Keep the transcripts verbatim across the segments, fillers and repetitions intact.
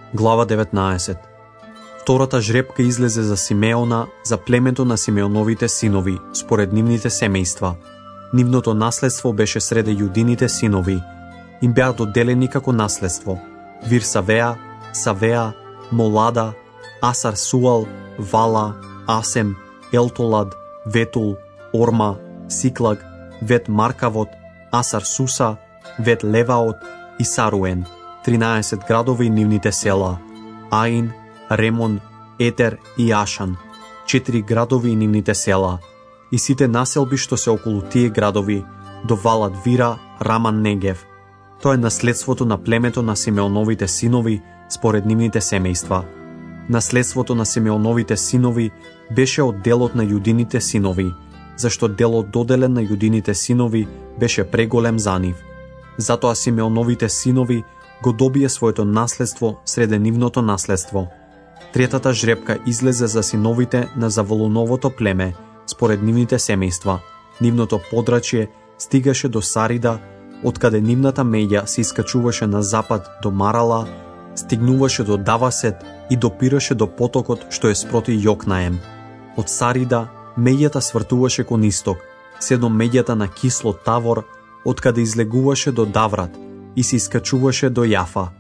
Глава деветнаесет. Втората жребка излезе за Симеона, за племето на Симеоновите синови, според нивните семејства. Нивното наследство беше среде јудините синови. Им беа доделени како наследство Вирсавеа, Савеа, Молада, Асар Суал, Вала, Асем, Елтолад, Ветул, Орма, Сиклаг, Вет Маркавот, Асар Суса, Вет Леваот и Саруен, тринаесет градови и нивните села, Аин, Ремон, Етер и Ашан, четири градови и нивните села, и сите населби што се околу тие градови, до Валат Вира, Раман Негев. Тоа е наследството на племето на Симеоновите синови според нивните семејства. Наследството на Симеоновите синови беше од делот на јудините синови, зашто делот доделен на јудините синови беше преголем за нив. Затоа Симеоновите синови го добие своето наследство среде нивното наследство. Третата жребка излезе за синовите на Заволуновото племе, според нивните семејства. Нивното подрачје стигаше до Сарида, откаде нивната меѓа се искачуваше на запад до Марала, стигнуваше до Давасет и допираше до потокот што е спроти Јокнаем. Од Сарида меѓата свртуваше кон исток, седно меѓата на Кисло Тавор, откаде излегуваше до Даврат и се искачуваше до Јафа.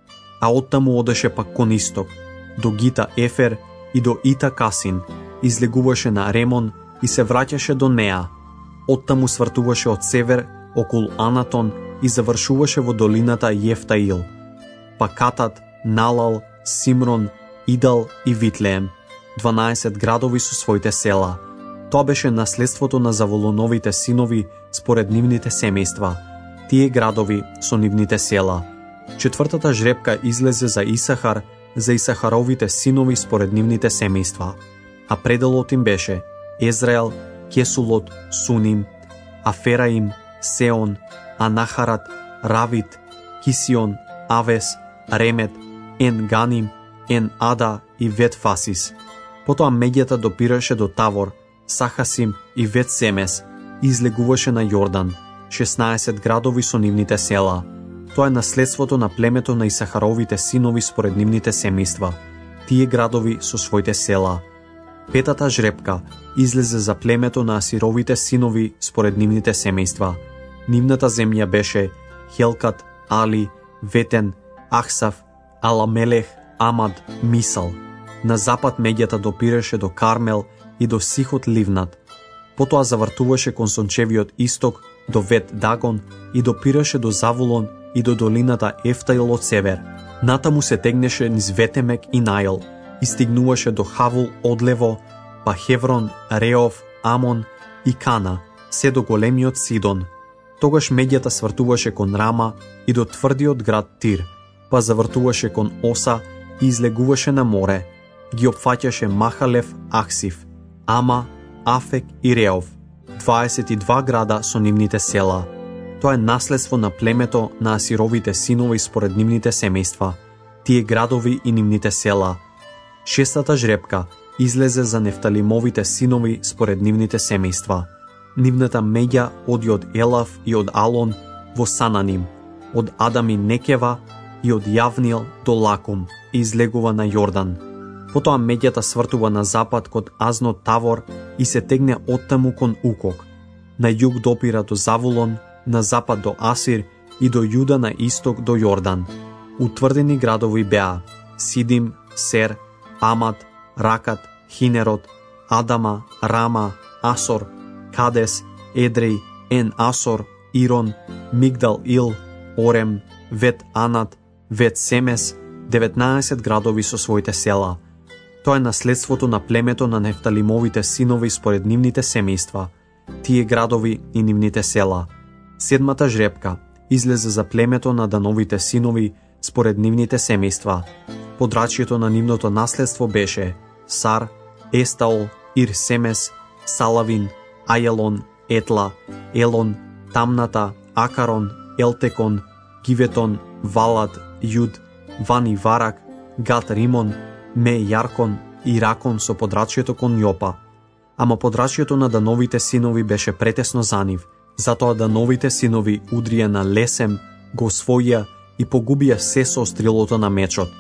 А оттаму одеше пак кон исток, до Гита Ефер и до Ита Касин, излегуваше на Ремон и се враќаше до Неа. Оттаму свртуваше од север околу Анатон и завршуваше во долината Јефтаил. Пакатат, Налал, Симрон, Идал и Витлеем, дванаесет градови со своите села. Тоа беше наследството на Заволуновите синови според нивните семејства. Тие градови со нивните села. Четвртата жребка излезе за Исахар, за Исахаровите синови според нивните семејства. А пределот им беше Езраел, Кесулот, Суним, Афераим, Сеон, Анахарат, Равит, Кисион, Авес, Ремет, Ен Ганим, Ен Ада и Вет Фасис. Потоа меѓата допираше до Тавор, Сахасим и Вет Семес и излегуваше на Јордан, шеснаесет градови со нивните села. Тоа е наследството на племето на Исахаровите синови според нивните семејства. Тие градови со своите села. Петата жребка излезе за племето на Асировите синови според нивните семејства. Нивната земја беше Хелкат, Али, Ветен, Ахсав, Аламелех, Амад, Мисал. На запад меѓата допираше до Кармел и до Сихот Ливнат. Потоа завртуваше кон сончевиот исток до Вет Дагон и допираше до Завулон и до долината Ефтаил од север. Натаму се тегнеше низ Ветемек и Најл и стигнуваше до Хавул одлево, па Хеврон, Реов, Амон и Кана, се до големиот Сидон. Тогаш меѓата свртуваше кон Рама и до тврдиот град Тир, па завртуваше кон Оса и излегуваше на море. Ги опфаќаше Махалев, Ахсив, Ама, Афек и Реов, дваесет и два града со нивните села. Тоа е наследство на племето на Асировите синови според нивните семејства, тие градови и нивните села. Шестата жребка излезе за Нефталимовите синови според нивните семејства. Нивната меѓа оди од Елав и од Алон во Сананим, од Адам и Некева и од Јавнил до Лакум и излегува на Јордан. Потоа меѓата свртува на запад кон Азнот Тавор и се тегне оттаму кон Укок. На југ допира до Завулон, на запад до Асир и до Јуда на исток до Јордан. Утврдени градови беа Сидим, Сер, Амат, Ракат, Хинерот, Адама, Рама, Асор, Кадес, Едреј, Ен Асор, Ирон, Мигдал Ил, Орем, Вет Анат, Вет Семес, деветнаесет градови со своите села. Тоа е наследството на племето на Нефталимовите синови според нивните семејства, тие градови и нивните села. Седмата жребка излезе за племето на Дановите синови според нивните семејства. Подрачјето на нивното наследство беше Сар, Естаол, Ирсемес, Салавин, Ајелон, Етла, Елон, Тамната, Акарон, Елтекон, Гиветон, Валат, Јуд, Вани Варак, Гат Римон, Ме Јаркон и Ракон со подрачјето кон Јопа. Ама подрачјето на Дановите синови беше претесно за нив, затоа Дановите синови удрија на Лесем, го освоија и погубија се со стрелото на мечот.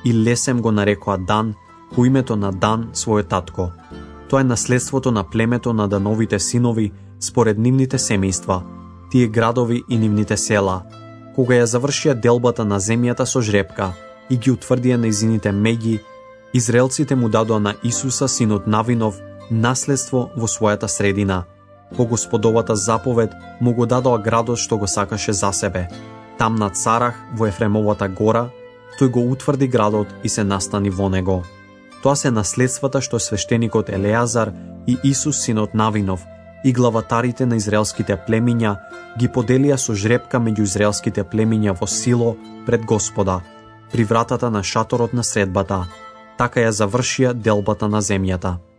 и Лесем го нарекоа Дан по името на Дан, својот татко. Тоа е наследството на племето на Дановите синови според нивните семејства, тие градови и нивните села. Кога ја завршија делбата на земјата со жребка и ги утврдија нејзините меѓи, израелците му дадоа на Исуса, синот Навинов, наследство во својата средина. По Господовата заповед му го дадоа градот што го сакаше за себе. Там на Царах, во Ефремовата гора, тој го утврди градот и се настани во него. Тоа се наследствата што свештеникот Елеазар и Исус, синот Навинов, и главатарите на израелските племиња ги поделија со жребка меѓу израелските племиња во Сило пред Господа, при вратата на шаторот на средбата. Така ја завршија делбата на земјата.